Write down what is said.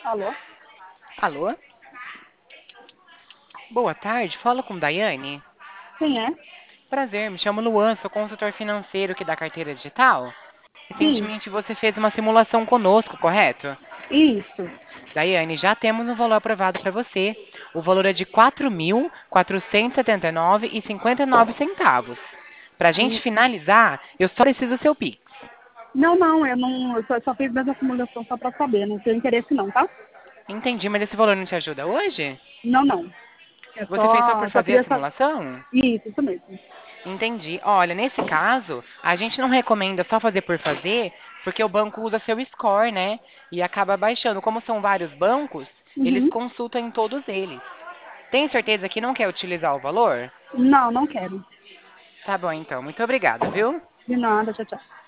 Alô? Alô? Boa tarde, fala com Daiane. Quem é? Prazer, me chamo Luan, sou consultor financeiro aqui da carteira digital. Sim, Recentemente você fez uma simulação conosco, correto? isso. Daiane, já temos um valor aprovado para você. O valor é de R$ 4.479,59. Para a gente Hum, finalizar, eu só preciso do seu Pix. Não, não, eu não, eu só fiz essa simulação só pra saber, não tenho interesse não, tá? Entendi, mas esse valor não te ajuda hoje? Não, não. É Você fez só por só fazer a queria saber. simulação? Isso mesmo. Entendi. Olha, nesse caso, a gente não recomenda só fazer por fazer, porque o banco usa seu score, né? E acaba baixando. Como são vários bancos, eles Uhum. consultam em todos eles. Tem certeza que não quer utilizar o valor? Não, não quero. Tá bom, então. Muito obrigada, viu? De nada, tchau, tchau.